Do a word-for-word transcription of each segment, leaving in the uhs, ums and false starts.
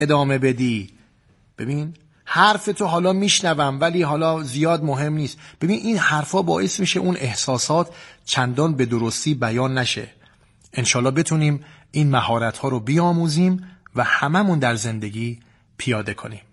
ادامه بدی. ببین حرف تو حالا میشنوم ولی حالا زیاد مهم نیست. ببین این حرفا باعث میشه اون احساسات چندان به درستی بیان نشه. انشالله بتونیم این مهارت‌ها رو بیاموزیم و هممون در زندگی پیاده کنیم.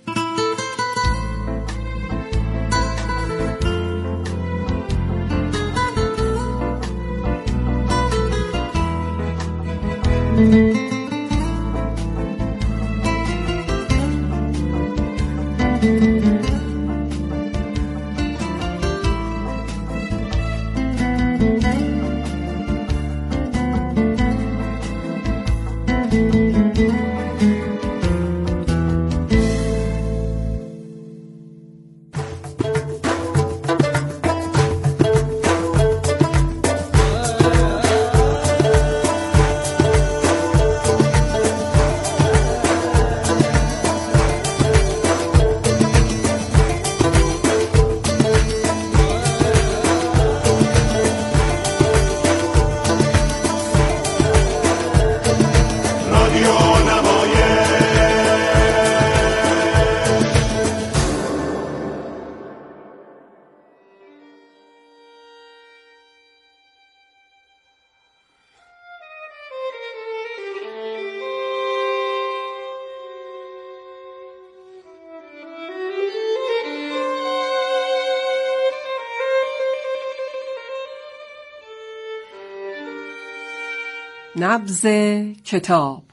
نبض کتاب.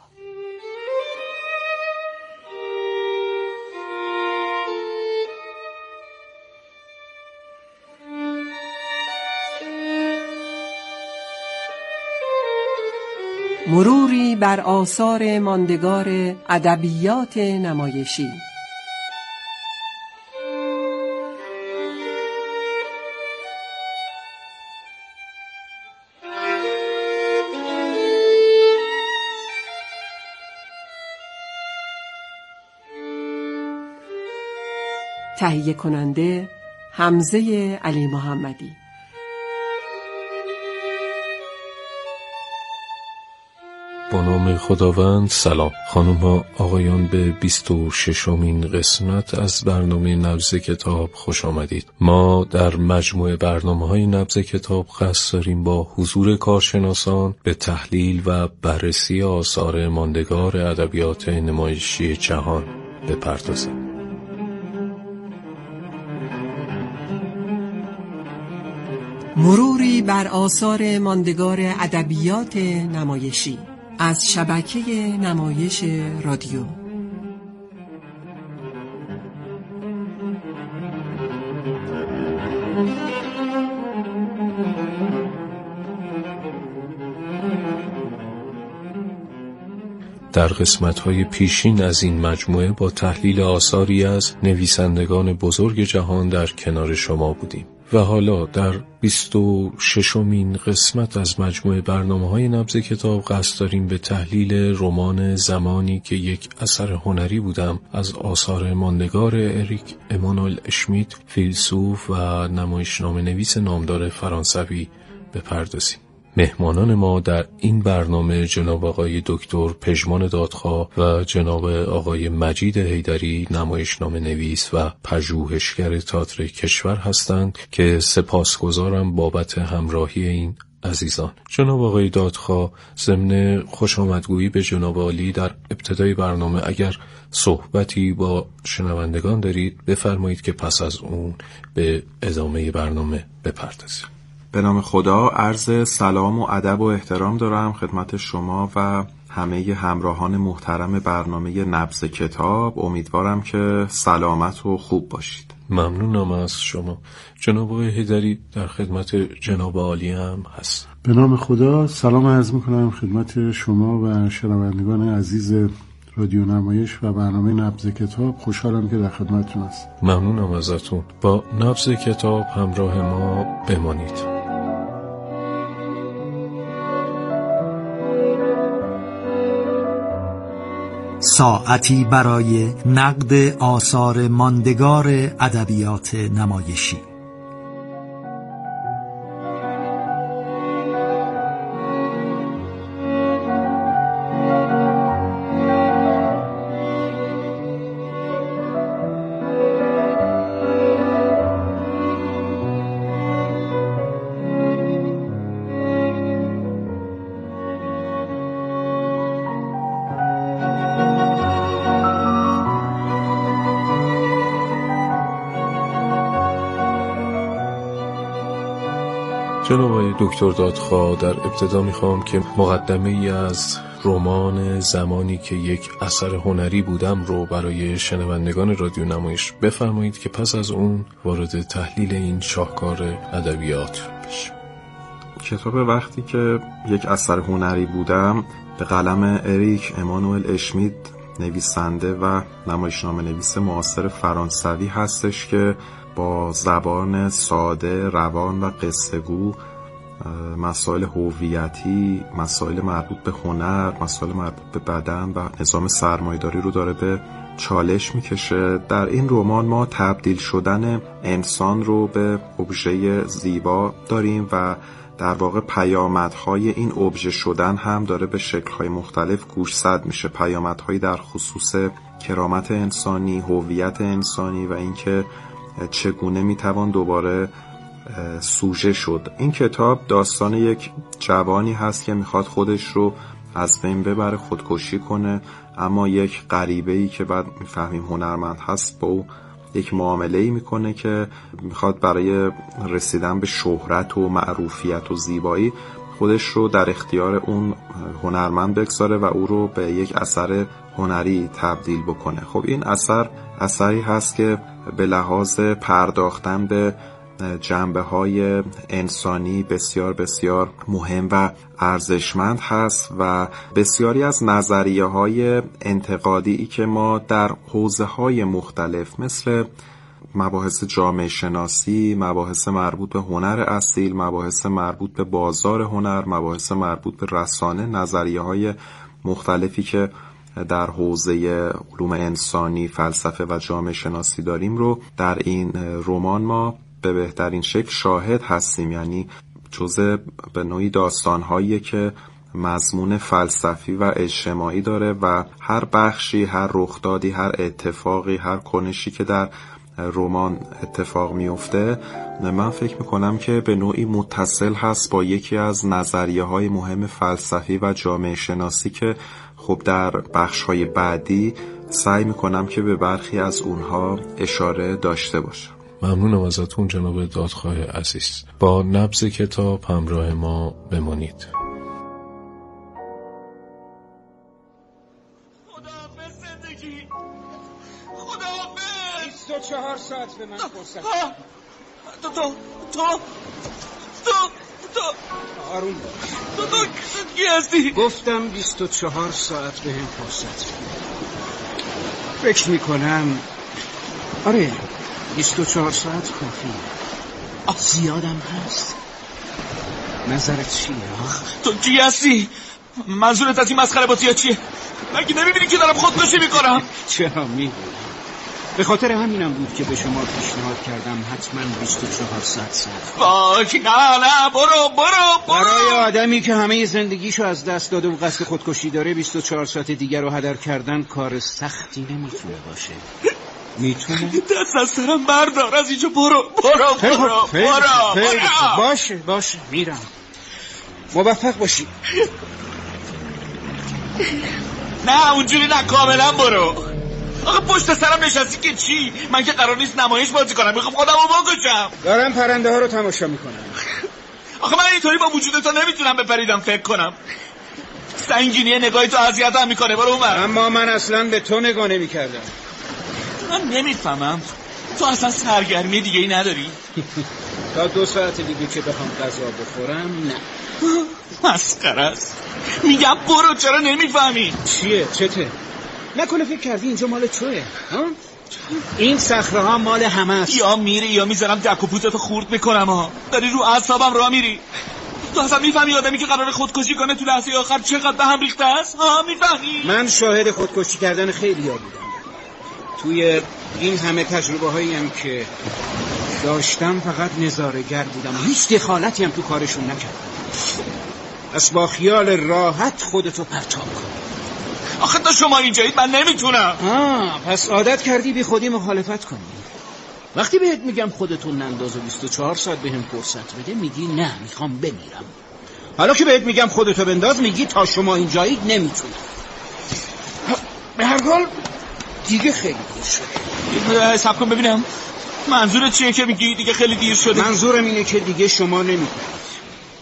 مروری بر آثار ماندگار ادبیات نمایشی. تهیه کننده حمزه علی محمدی. با نام خداوند. سلام خانم ها آقایان، به بیست و ششمین قسمت از برنامه نبض کتاب خوش آمدید. ما در مجموعه برنامه های نبض کتاب قصد داریم با حضور کارشناسان به تحلیل و بررسی آثار ماندگار ادبیات نمایشی جهان بپردازیم. مروری بر آثار ماندگار ادبیات نمایشی از شبکه نمایش رادیو. در قسمت‌های پیشین از این مجموعه با تحلیل آثاری از نویسندگان بزرگ جهان در کنار شما بودیم و حالا در بیست و ششمین قسمت از مجموعه برنامه‌های نبض کتاب قصد داریم به تحلیل رمان زمانی که یک اثر هنری بودم از آثار ماندگار اریک امانوئل اشمیت، فیلسوف و نمایشنامه نویس نامدار فرانسوی بپردازیم. مهمانان ما در این برنامه جناب آقای دکتر پژمان دادخواه و جناب آقای مجید حیدری، نمایشنامه نویس و پژوهشگر تئاتر کشور هستند که سپاسگزارم بابت همراهی این عزیزان. جناب آقای دادخواه، ضمن خوشامدگویی به جناب عالی در ابتدای برنامه اگر صحبتی با شنوندگان دارید بفرمایید که پس از اون به ادامه برنامه بپردازیم. به نام خدا عرض سلام و ادب و احترام دارم خدمت شما و همه همراهان محترم برنامه نبض کتاب. امیدوارم که سلامت و خوب باشید. ممنونم از شما. جناب آقای حیدری در خدمت جناب عالی هم هست. به نام خدا سلام عرض میکنم خدمت شما و شنوندگان عزیز رادیو نمایش و برنامه نبض کتاب. خوشحالم که در خدمتتون هستم. ممنونم ازتون. با نبض کتاب همراه ما بمانید. ساعتی برای نقد آثار ماندگار ادبیات نمایشی. جناب آقای دکتر دادخواه، در ابتدا میخوام که مقدمه ای از رمان زمانی که یک اثر هنری بودم رو برای شنوندگان رادیو نمایش بفرمایید که پس از اون وارد تحلیل این شاهکار ادبیات بشیم. کتاب وقتی که یک اثر هنری بودم به قلم اریک امانوئل اشمیت، نویسنده و نمایشنامه نویس معاصر فرانسوی هستش که با زبان ساده، روان و قصه‌گو مسائل هویتی، مسائل مربوط به هنر، مسائل مربوط به بدن و نظام سرمایه‌داری رو داره به چالش میکشه. در این رمان ما تبدیل شدن انسان رو به ابژه زیبا داریم و در واقع پیامدهای این ابژه شدن هم داره به شکل‌های مختلف گوشزد میشه. پیامدهایی در خصوص کرامت انسانی، هویت انسانی و اینکه چگونه میتوان دوباره سوژه شد. این کتاب داستان یک جوانی هست که میخواد خودش رو از بین ببره، خودکشی کنه، اما یک غریبه‌ای که بعد میفهمیم هنرمند هست با او یک معامله‌ای میکنه که میخواد برای رسیدن به شهرت و معروفیت و زیبایی خودش رو در اختیار اون هنرمند بگذاره و او رو به یک اثر هنری تبدیل بکنه. خب این اثر اثری هست که به لحاظ پرداختن به جنبه‌های انسانی بسیار بسیار مهم و ارزشمند هست و بسیاری از نظریه‌های انتقادی که ما در حوزه‌های مختلف مثل مباحث جامعه شناسی، مباحث مربوط به هنر اصیل، مباحث مربوط به بازار هنر، مباحث مربوط به رسانه، نظریه‌های مختلفی که در حوزه علوم انسانی، فلسفه و جامعه شناسی داریم رو در این رمان ما به بهترین شکل شاهد هستیم. یعنی جزء به نوعی داستان‌هایی که مضمون فلسفی و اجتماعی داره و هر بخشی، هر رخدادی، هر اتفاقی، هر کنشی که در رمان اتفاق میفته، من فکر میکنم که به نوعی متصل هست با یکی از نظریه‌های مهم فلسفی و جامعه شناسی که خب در بخش‌های بعدی سعی میکنم که به برخی از اونها اشاره داشته باشم. ممنونم ازتون جناب دادخواه عزیز. با نبض کتاب همراه ما بمانید. خداحافظ زندگی، خداحافظ. بیست و چهار ساعت به من فرصت. تو تو تو تو تو آروم باش. تو تو کی هستی؟ گفتم بیست و چهار ساعت به هم فرصت. فکر میکنم آره بیست و چهار ساعت کافیه. آه زیادم هست. نظرت چیه؟ تو کی هستی؟ منظورت از این مسخره بازی‌ها چیه؟ مگه نمیبینی که دارم خودکشی میکنم؟ چرا میدونم. به خاطر همینم بود که به شما پیشنهاد کردم حتما بیست و چهار ساعت صبر. باش نه نه برو برو برو. برای آدمی که همه زندگیشو از دست داده و قصد خودکشی داره بیست و چهار ساعت دیگر رو هدر کردن کار سختی نمیتونه باشه. میتونه؟ دست از سرم بردار، از اینجا برو برو برو برو برو. باشه باشه میرم. موفق باشی. نه اونجوری نه، کاملا برو. آخه پشت سرم نشستی که چی؟ من که قرار نیست نمایش بازی کنم، میخوام خودم رو بکشم. دارم پرنده ها رو تماشا میکنم. آخه من اینطوری با وجود تو نمیتونم بپریدم فکر کنم. سنگینی نگاهی تو اذیتم میکنه. برو اونور. اما من اصلا به تو نگاه نمیکردم. من نمیفهمم تو اصلا سرگرمی دیگه ای نداری؟ تا دو ساعت دیگه که بخوام غذا بخورم نه. مسخره است. میگم برو، چرا نمیفهمی؟ چیه؟ چته؟ نکنه فکر کردی اینجا مال توئه؟ ها؟ این صخره ها مال همه است. یا میری یا میذارم دک و پوتتو خورد میکنم. ها داری رو اعصابم راه میری. تو اصلا میفهمی آدمی که قراره خودکشی کنه تو لحظه آخر چقدر به هم ریخته است؟ ها میفهمی؟ من شاهد خودکشی کردن خیلی ها بودم. توی این همه تجربه هایی هم که داشتم فقط نظاره‌گر بودم، هیچ دخالتی هم تو کارشون نکردم. از با خیال راحت خودتو پرتاب کن. آخه تا شما اینجایید من نمیتونم. آه پس عادت کردی بی خودی مخالفت کنی. وقتی بهت میگم خودتو ننداز و بیست و چهار ساعت بهم فرصت بده میگی نه میخوام بمیرم. حالا که بهت میگم خودتو بنداز میگی تا شما اینجایید نمیتونم. به هر حال دیگه خیلی دیر شده. حساب کن ببینم منظورت چیه که میگی دیگه خیلی دیر شده؟ منظورم اینه که دیگه شما نمیتونید.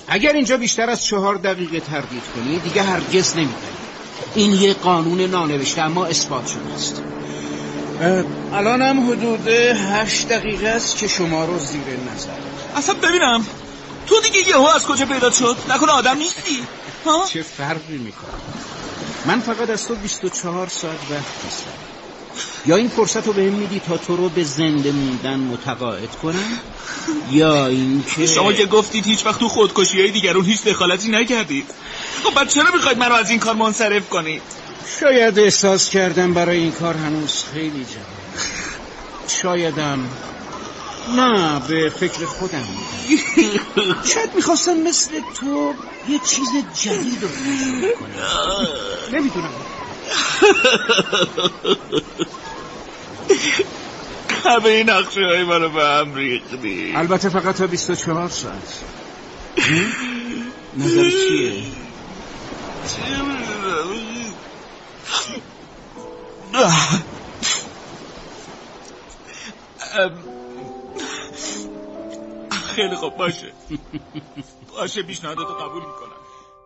اگر اینجا بیشتر از چهار دقیقه تردید کنی دیگه هرگز نمیبری. این یه قانون نانوشته اما اثبات شده است. الان هم حدود هشت دقیقه است که شما رو زیر نظر. اصلا ببینم تو دیگه یهو از کجا پیدا شد؟ نکنه آدم نیستی؟ ها؟ چه فرقی میکنه؟ من فقط از تو بیست و چهار ساعت وقت هستم. یا این فرصت رو بهم میدی تا تو رو به زنده موندن متقاعد کنم، یا این که شما که گفتید هیچ وقت تو خودکشی‌های دیگرون هیچ دخالتی نکردید. خب بعد چرا میخواید من رو از این کار منصرف کنید؟ شاید احساس کردم برای این کار هنوز خیلی جوان. شایدم نه به فکر خودم بودم. شاید میخواستم مثل تو یه چیز جدید رو تجربه کنم. نمیدونم. همه این نقشه های منو به هم ریختی. البته فقط تا بیست و چهار ساعت. نظر چیه؟ خیلی خوب باشه. باشه پیشنهاداتو قبول میکنم.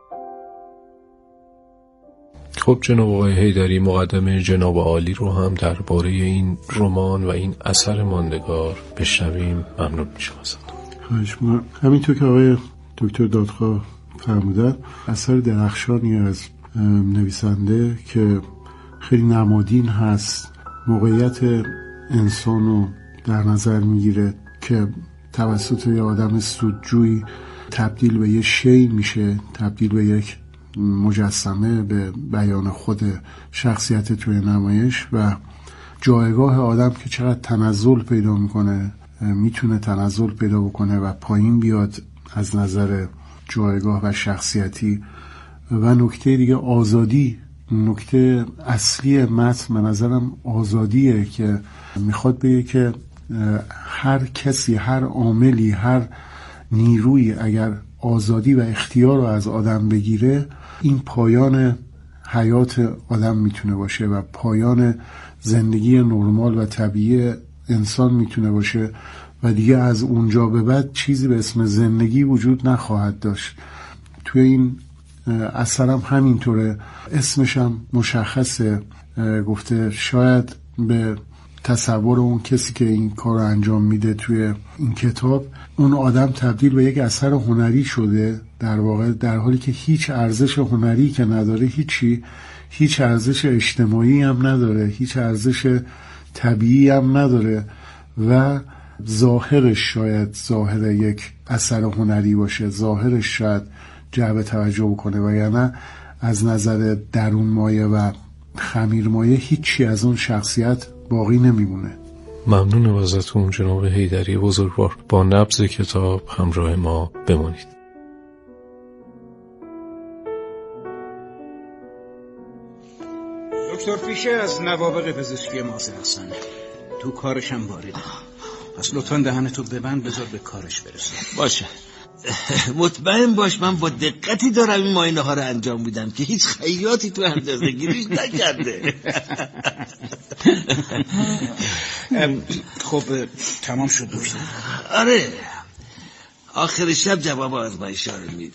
خب جناب آقای حیدری، مقدمه جناب عالی رو هم درباره این رمان و این اثر ماندگار بشنویم. ممنون میشم ازتون. خواهش می‌کنم. همینطور که آقای دکتر دادخواه فرمودن، اثر درخشانی از نویسنده که خیلی نمادین هست، موقعیت انسان رو در نظر میگیره که توسط یه آدم سودجوی تبدیل به یه شی میشه، تبدیل به یک مجسمه، به بیان خود شخصیت توی نمایش، و جایگاه آدم که چقدر تنزل پیدا میکنه، میتونه تنزل پیدا بکنه و پایین بیاد از نظر جایگاه و شخصیتی. و نکته دیگه آزادی، نکته اصلی متن به نظرم آزادیه که میخواد بگه که هر کسی، هر عاملی، هر نیروی اگر آزادی و اختیار رو از آدم بگیره، این پایان حیات آدم میتونه باشه و پایان زندگی نرمال و طبیعی انسان میتونه باشه و دیگه از اونجا به بعد چیزی به اسم زندگی وجود نخواهد داشت. توی این اثرم همینطوره، اسمش هم مشخصه، گفته شاید به تصور اون کسی که این کار رو انجام میده توی این کتاب، اون آدم تبدیل به یک اثر هنری شده در واقع، در حالی که هیچ ارزش هنری که نداره، هیچی، هیچ ارزش اجتماعی هم نداره، هیچ ارزش طبیعی هم نداره و ظاهرش شاید ظاهر یک اثر هنری باشه، ظاهرش شاید جلب توجه بکنه و یا نه از نظر درون مایه و خمیر مایه هیچی از اون شخصیت باقی نمیمونه. ممنونم ازتون جناب حیدری بزرگوار. با نبض کتاب همراه ما بمانید. دکتر فیشه از نوابغ پزشکی ماسر هستن، تو کارش هم واریده. پس لطفاً دهنتو ببند، بذار به کارش برسه. باشه. مطمئن باش من با دقتی دارم این معاینه ها رو انجام میدم که هیچ خیاطی تو اندازه گیریش نکرده. خب تمام شد دکتر؟ آره، آخر شب جواب آزمایش رو میده.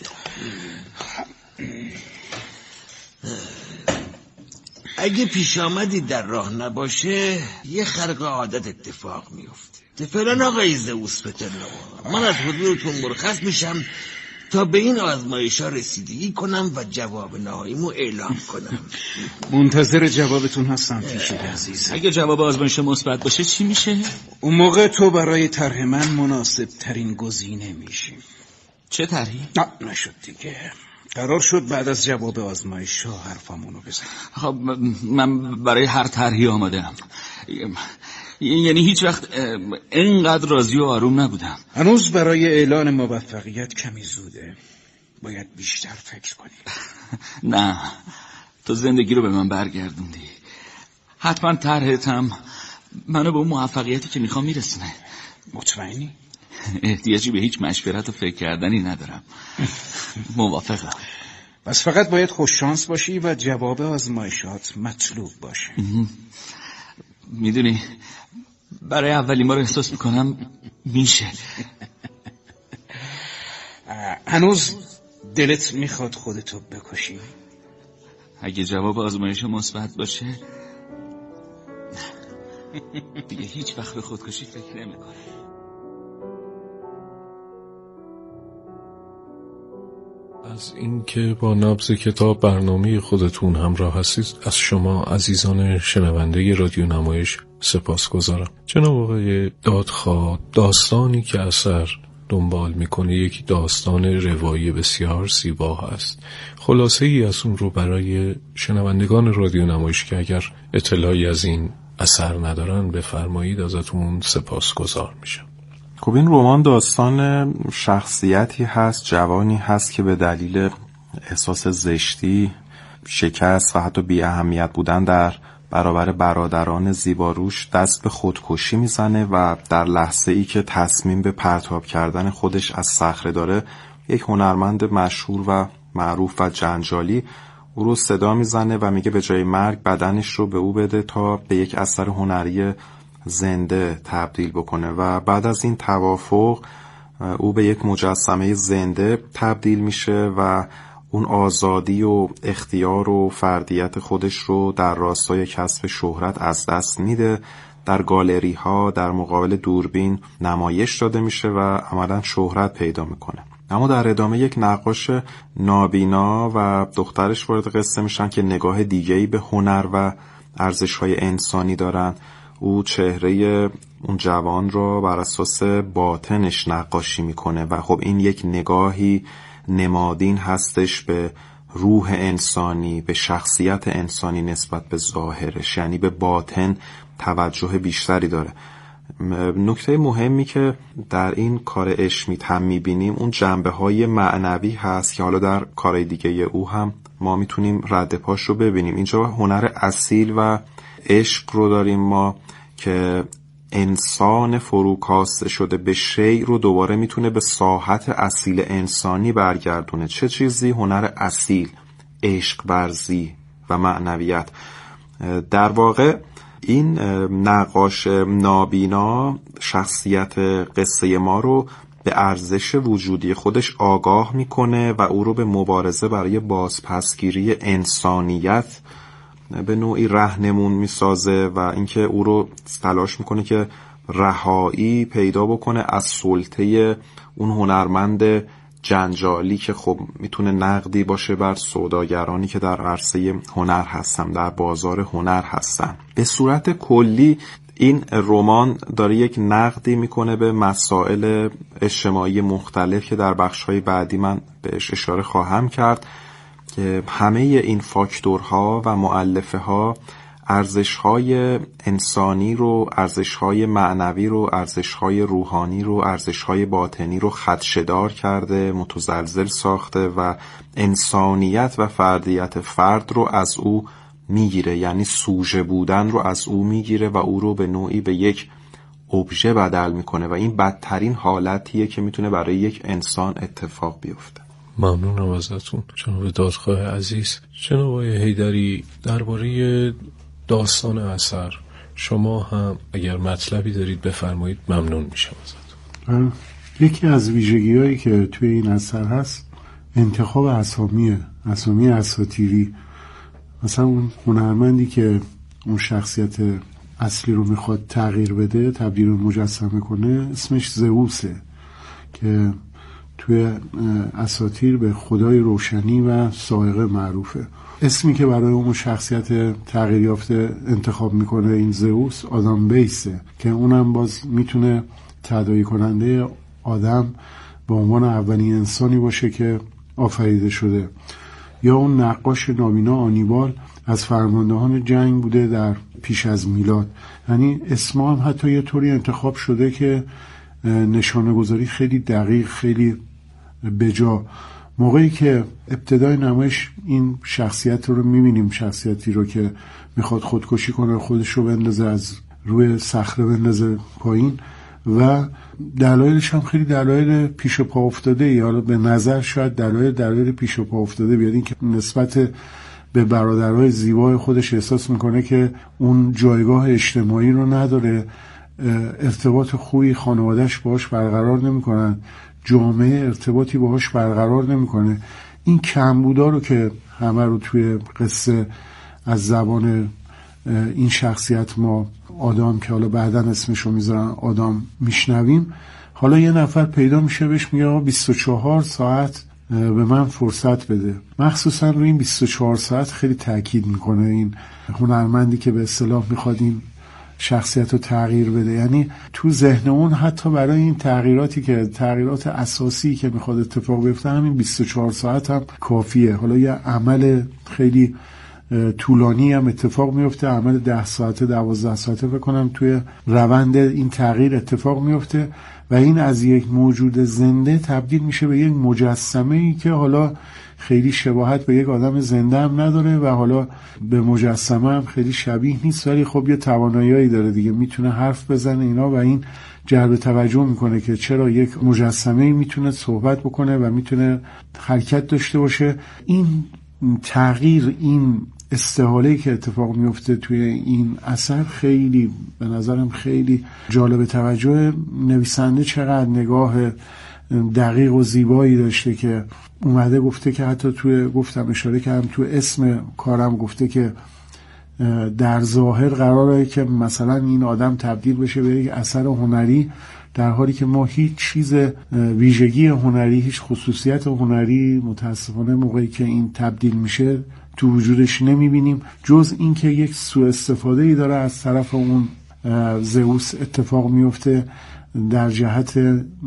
اگه پیش آمدی در راه نباشه یه خرق عادت اتفاق میفته. فعلا آقای زئوس پترنوا، من از حضورتون مرخص میشم تا به این آزمایش ها رسیدگی کنم و جواب نهاییمو اعلام کنم. منتظر جوابتون هستم فیشه عزیز. اگه جواب آزمایش مثبت باشه چی میشه؟ اون موقع تو برای طرح من مناسب ترین گزینه میشی. چه طرحی؟ نه نشد دیگه. قرار شد بعد از جواب آزمایش ها حرفمونو بزنم. خب من برای هر طرحی آماده‌ام. یعنی هیچ وقت اینقدر راضی و آروم نبودم. هنوز برای اعلان موفقیت کمی زوده، باید بیشتر فکر کنی. نه، تو زندگی رو به من برگردوندی. حتما طرحت هم منو به اون موفقیتی که میخوام میرسونه. مطمئنی؟ احتیاجی به هیچ مشورت و فکر کردنی ندارم. موافقم. بس فقط باید خوش شانس باشی و جواب آزمایشات مطلوب باشه. میدونی برای اولین بار احساس میکنم میشه. هنوز دلت میخواد خودتو بکشی؟ اگه جواب آزمایش مثبت باشه دیگه هیچ وقت به خودکشی فکر نمی‌کنم. از اینکه با نبض کتاب برنامه خودتون همراه هستید از شما عزیزان شنونده رادیو نمایش سپاسگزارم. جناب آقای دادخواه، داستانی که اثر دنبال میکنه یک داستان روایی بسیار زیبا هست. خلاصه ای از اون رو برای شنوندگان رادیو نمایش که اگر اطلاعی از این اثر ندارن بفرمایید، ازتون سپاسگزار میشم. خب این رمان داستان شخصیتی هست، جوانی هست که به دلیل احساس زشتی، شکست و حتی بی اهمیت بودن در برابر برادران زیباروش دست به خودکشی میزنه و در لحظه ای که تصمیم به پرتاب کردن خودش از صخره داره، یک هنرمند مشهور و معروف و جنجالی او رو صدا میزنه و میگه به جای مرگ بدنش رو به او بده تا به یک اثر هنری زنده تبدیل بکنه و بعد از این توافق او به یک مجسمه زنده تبدیل میشه و اون آزادی و اختیار و فردیت خودش رو در راستای کسب شهرت از دست میده. در گالری ها در مقابل دوربین نمایش داده میشه و عملاً شهرت پیدا میکنه. اما در ادامه یک نقاش نابینا و دخترش وارد قصه میشن که نگاه دیگه‌ای به هنر و ارزش‌های انسانی دارن. او چهره اون جوان رو بر اساس باطنش نقاشی میکنه و خب این یک نگاهی نمادین هستش به روح انسانی، به شخصیت انسانی نسبت به ظاهرش، یعنی به باطن توجه بیشتری داره. نکته مهمی که در این کار اشمیت هم میبینیم اون جنبه های معنوی هست که حالا در کارهای دیگه او هم ما میتونیم رد پاش رو ببینیم. اینجا هنر اصیل و عشق رو داریم ما که انسان فروکاسته شده به شیء رو دوباره میتونه به ساحت اصیل انسانی برگردونه. چه چیزی؟ هنر اصیل، عشق ورزی و معنویت. در واقع این نقاش نابینا شخصیت قصه ما رو به ارزش وجودی خودش آگاه میکنه و او رو به مبارزه برای بازپسگیری انسانیت به نوعی راهنمون میسازه و اینکه او رو تلاش میکنه که رهایی پیدا بکنه از سلطه اون هنرمند جنجالی که خب میتونه نقدی باشه بر سوداگرانی که در عرصه هنر هستن، در بازار هنر هستن. به صورت کلی این رمان داره یک نقدی میکنه به مسائل اجتماعی مختلف که در بخش‌های بعدی من بهش اشاره خواهم کرد که همه این فاکتورها و مؤلفه ها ارزش‌های انسانی رو، ارزش‌های معنوی رو، ارزش‌های روحانی رو، ارزش‌های باطنی رو خدشه‌دار کرده، متزلزل ساخته و انسانیت و فردیت فرد رو از او میگیره، یعنی سوژه بودن رو از او میگیره و او رو به نوعی به یک ابژه بدل میکنه و این بدترین حالتیه که میتونه برای یک انسان اتفاق بیفته. ممنونم ازتون جناب دادخواه عزیز. جناب آقای حیدری، درباره داستان اثر شما هم اگر مطلبی دارید بفرمایید، ممنون میشم ازتون. یکی از ویژگی‌هایی که توی این اثر هست انتخاب اسامیه، اسامی اساطیری. مثلا اون هنرمندی که اون شخصیت اصلی رو میخواد تغییر بده، تبدیل رو مجسمه کنه، اسمش زئوسه که توی اساطیر به خدای روشنی و صاعقه معروفه. اسمی که برای اون شخصیت تغییر یافته انتخاب میکنه این زئوس آدم بیسه که اونم باز میتونه تداعی کننده آدم به عنوان اولین انسانی باشه که آفریده شده. یا اون نقاش نابینا آنیبال از فرماندهان جنگ بوده در پیش از میلاد. یعنی اسما هم حتی یه طوری انتخاب شده که نشانه گذاری خیلی دقیق، خیلی بجا. موقعی که ابتدای نمایش این شخصیت رو میبینیم، شخصیتی رو که میخواد خودکشی کنه، خودش رو بندازه از روی صخره بندازه پایین و دلایلش هم خیلی دلایل پیش پا افتاده، یا حالا به نظر شاید دلایل دلایل پیش پا افتاده بیاد. این که نسبت به برادرهای زیبای خودش احساس میکنه که اون جایگاه اجتماعی رو نداره، ارتباط خوبی خانوادهش باش برقرار نمیکنن، جامعه ارتباطی باهاش برقرار نمیکنه. این کمبودا رو که همه رو توی قصه از زبان این شخصیت ما آدم که حالا بعداً اسمشو میذارن آدم میشنویم، حالا یه نفر پیدا میشه بهش میگه آقا بیست و چهار ساعت به من فرصت بده. مخصوصا روی این بیست و چهار ساعت خیلی تاکید میکنه این هنرمندی که به اصطلاح میخواد این شخصیت رو تغییر بده. یعنی تو ذهن اون حتی برای این تغییراتی که تغییرات اساسی که میخواد اتفاق بیفته همین بیست و چهار ساعت هم کافیه. حالا یه عمل خیلی طولانی هم اتفاق میفته، عمل ده ساعته دوازده ساعته بکنم توی روند این تغییر اتفاق میفته و این از یک موجود زنده تبدیل میشه به یک مجسمه ای که حالا خیلی شباهت به یک آدم زنده هم نداره و حالا به مجسمه هم خیلی شبیه نیست، ولی خب یه توانایی‌ای داره دیگه، میتونه حرف بزنه اینا و این جلب توجه میکنه که چرا یک مجسمه میتونه صحبت بکنه و میتونه حرکت داشته باشه. این تغییر، این استحاله‌ای که اتفاق میفته توی این اثر خیلی به نظرم خیلی جالب توجه. نویسنده چقدر نگاه دقیق و زیبایی داشته که اومده گفته که حتی توی گفتم اشاره کردم تو اسم کارم گفته که در ظاهر قراره که مثلا این آدم تبدیل بشه به یک اثر هنری، در حالی که ما هیچ چیز ویژگی هنری، هیچ خصوصیت هنری متاسفانه موقعی که این تبدیل میشه تو وجودش نمیبینیم، جز این که یک سوء استفاده ای داره از طرف اون زئوس اتفاق میفته در جهت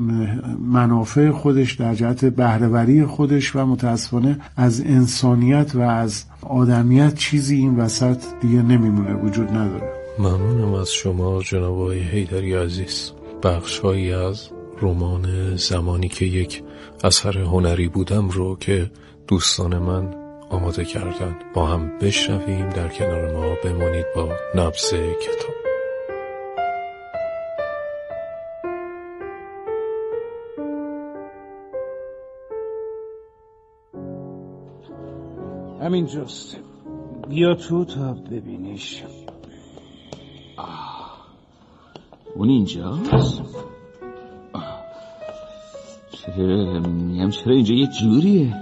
منافع خودش، در جهت بهره‌وری خودش و متاسفانه از انسانیت و از آدمیت چیزی این وسط دیگه نمیمونه، وجود نداره. ممنونم از شما جناب آقای حیدری عزیز. بخش‌هایی از رمان زمانی که یک اثر هنری بودم رو که دوستان من آماده کردن با هم بشنویم. در کنار ما بمانید با نبض کتاب. همین جست، بیا تو تا ببینیش. اون اینجاست؟ چرا میگم چرا اینجا یه جوریه؟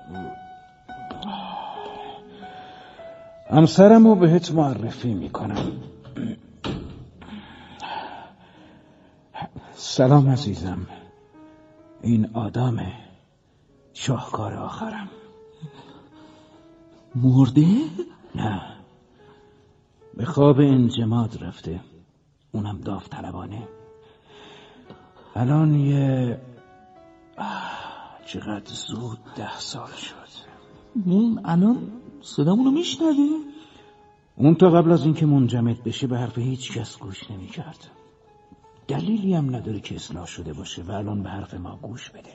همسرمو بهت معرفی میکنم. سلام عزیزم، این آدمه، شاهکار آخرم. مرده؟ نه، به خواب انجماد رفته، اونم داوطلبانه. الان یه چقدر زود ده سال شد. اون الان صدامونو میشنوه؟ اون تا قبل از اینکه منجمد بشه به حرف هیچ کس گوش نمی کرد. دلیلی هم نداره که اصلاح شده باشه و الان به حرف ما گوش بده.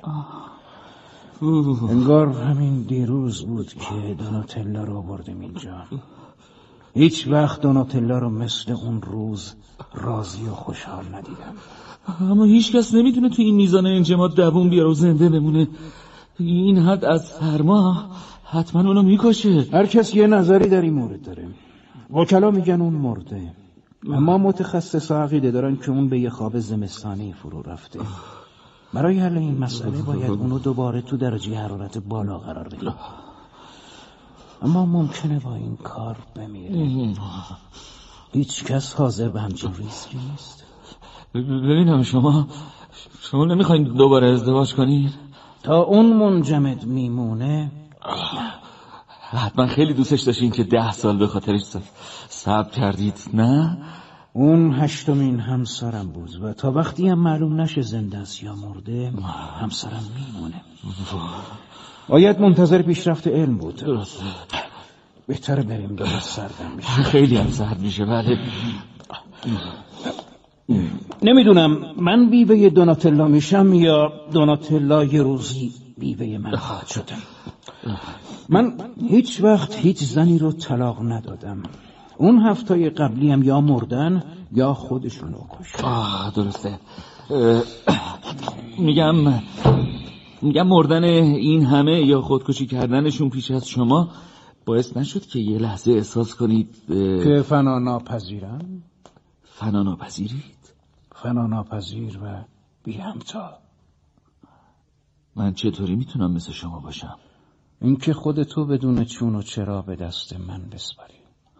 انگار همین دیروز بود که دوناتلا رو آوردیم اینجا. هیچ وقت دوناتلا رو مثل اون روز راضی و خوشحال ندیدم. اما هیچ کس نمیتونه تو این میزان انجماد دووم بیاره و زنده بمونه. این حد از سرما حتما اونو میکشه. هر کس یه نظری در این مورد داره. وکلا میگن اون مرده، اما متخصص عقیده دارن که اون به یه خواب زمستانی فرو رفته. برای حل این مسئله باید اونو دوباره تو درجه حرارت بالا قرار بدیم، اما ممکنه با این کار بمیره. هیچ کس حاضر به همچین ریسکی نیست. ببینم شما شما نمیخواین دوباره ازدواج کنید؟ تا اون منجمد میمونه حتما خیلی دوستش داشتین که ده سال به خاطرش صبر کردید، نه؟ اون هشتمین همسرم بود و تا وقتی هم معلوم نشه زنده است یا مرده همسرم میمونه. باید منتظر پیشرفت علم بود. درسته. بهتره بریم، داره سردم میشه. خیلی هم سرد میشه. بله. نمیدونم من بیوه دوناتلا میشم یا دوناتلا یه روزی بیوه من خواهد شدم. من هیچ وقت هیچ زنی رو طلاق ندادم. اون هفتای قبلی هم یا مردن یا خودشونو کشتن. آه درسته. میگم میگم مردن این همه یا خودکشی کردنشون پیش از شما باعث نشد که یه لحظه احساس کنید که فنا ناپذیرم؟ فنا ناپذیرید؟ فنا ناپذیر و بی همتا. من چطوری میتونم مثل شما باشم؟ اینکه خودتو بدون چون و چرا به دست من بسپاری.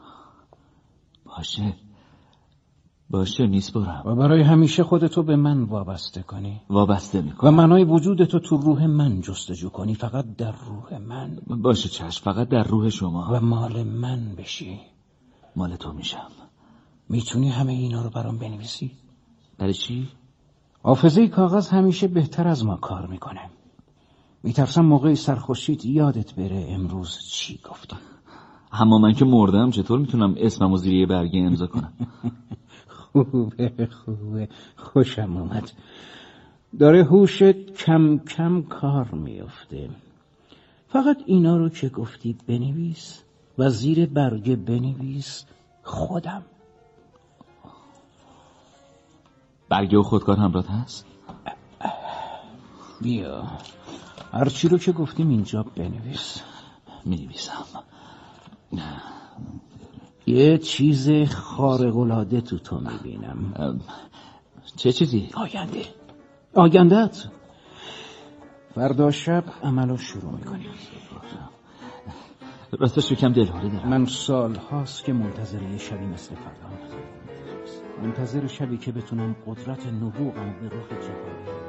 باشه باشه میسپرم. و برای همیشه خودتو به من وابسته کنی. وابسته میکنم. و معنای وجودتو تو روح من جستجو کنی، فقط در روح من. باشه چشم، فقط در روح شما. و مال من بشی. مال تو میشم. میتونی همه اینا رو برام بنویسی؟ برای چی؟ حافظه کاغذ همیشه بهتر از ما کار میکنه. میترسم موقع سرخوشیت یادت بره امروز چی گفتم. اما من که مردم چطور میتونم اسممو زیر یه برگه امضا کنم؟ خوبه خوبه، خوشم اومد. داره هوشت کم کم کار میفته. فقط اینا رو که گفتی بنویس و زیر برگه بنویس خودم. برگه و خودکار همراهت هست؟ بیا هرچی رو که گفتیم اینجا بنویس. مینویسم. یه چیز خارق‌العاده تو تو میبینم. چه چیزی؟ آینده. آینده‌ات. فردا شب عملو شروع میکنیم. راستش یکم دلهوره دارم. من سال هاست که منتظر یه شبی مثل فردا، منتظر شبی که بتونم قدرت نبوغم به روح جهانی.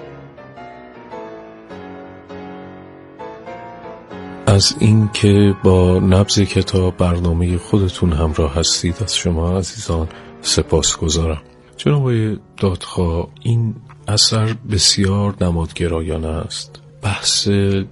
از این که با نبض کتاب برنامه خودتون همراه هستید از شما عزیزان سپاسگزارم. جناب آقای دادخواه، این اثر بسیار نمادگرایانه است. بحث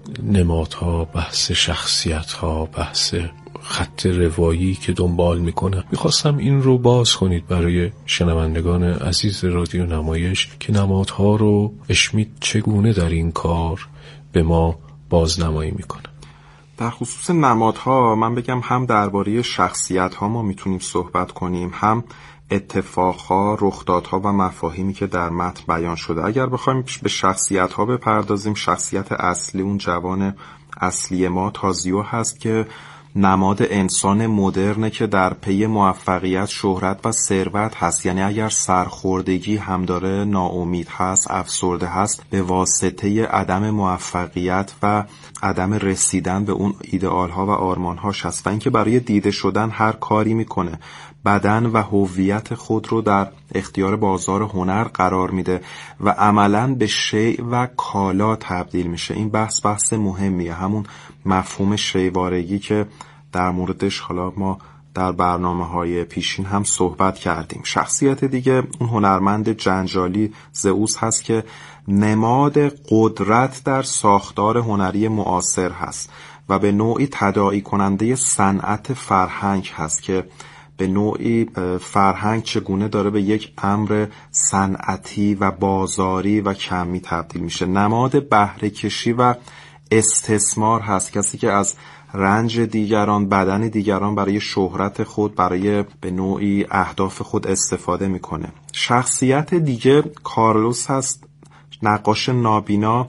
نمادها، بحث شخصیتها، بحث خط روایی که دنبال میکنه. میخواستم این رو باز کنید برای شنوندگان عزیز رادیو نمایش که نمادها رو اشمیت چگونه در این کار به ما بازنمایی میکنه. در خصوص نمادها من بگم هم درباره شخصیت‌ها ما میتونیم صحبت کنیم، هم اتفاقها، رخدادها و مفاهیمی که در متن بیان شده. اگر بخوایم به شخصیت‌ها بپردازیم، شخصیت اصلی، اون جوان اصلی ما تازیو هست که نماد انسان مدرنه که در پی موفقیت، شهرت و ثروت هست. یعنی اگر سرخوردگی هم داره، ناامید هست، افسرده هست، به واسطه عدم موفقیت و عدم رسیدن به اون ایدئالها و آرمانهاش هست و اینکه برای دیده شدن هر کاری میکنه. بدن و هویت خود رو در اختیار بازار هنر قرار میده و عملاً به شیء و کالا تبدیل میشه. این بحث بحث مهمیه، همون مفهوم شیوارگی که در موردش حالا ما در برنامه‌های پیشین هم صحبت کردیم. شخصیت دیگه اون هنرمند جنجالی زئوس هست که نماد قدرت در ساختار هنری معاصر هست و به نوعی تداعی کننده صنعت فرهنگ هست که به نوعی فرهنگ چگونه داره به یک امر صنعتی و بازاری و کمی تبدیل میشه. نماد بهره کشی و استثمار هست، کسی که از رنج دیگران، بدن دیگران برای شهرت خود، برای به نوعی اهداف خود استفاده میکنه. شخصیت دیگه کارلوس هست، نقاش نابینا،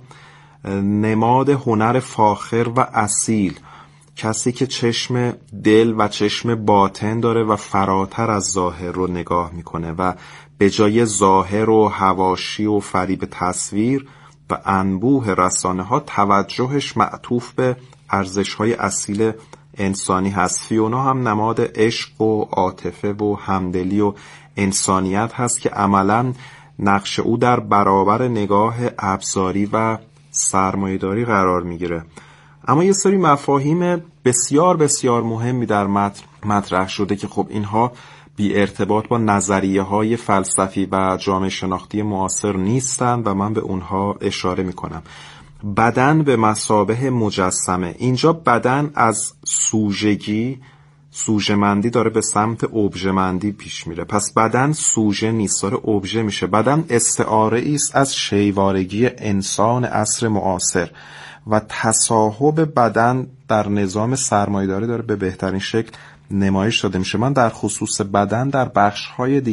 نماد هنر فاخر و اصیل، کسی که چشم دل و چشم باطن داره و فراتر از ظاهر رو نگاه میکنه و به جای ظاهر و حواشی و فریب تصویر و انبوه رسانه ها توجهش معطوف به ارزش‌های اصیل انسانی هست. فیونا هم نماد عشق و عاطفه و همدلی و انسانیت هست که عملاً نقش او در برابر نگاه ابزاری و سرمایه‌داری قرار میگیره. اما یه سری مفاهیم بسیار بسیار مهمی در متن مطرح شده که خب اینها بی ارتباط با نظریه های فلسفی و جامعه شناختی معاصر نیستند و من به اونها اشاره میکنم. بدن به مثابه مجسمه. اینجا بدن از سوژگی، سوژه‌مندی داره به سمت ابژه‌مندی پیش میره. پس بدن سوژه نیست، داره ابژه میشه. بدن استعاره است از شیوارگی انسان عصر معاصر و تصاحب بدن در نظام سرمایه‌داری داره به بهترین شکل نمایش داده میشه. من در خصوص بدن در بخش‌های دیگه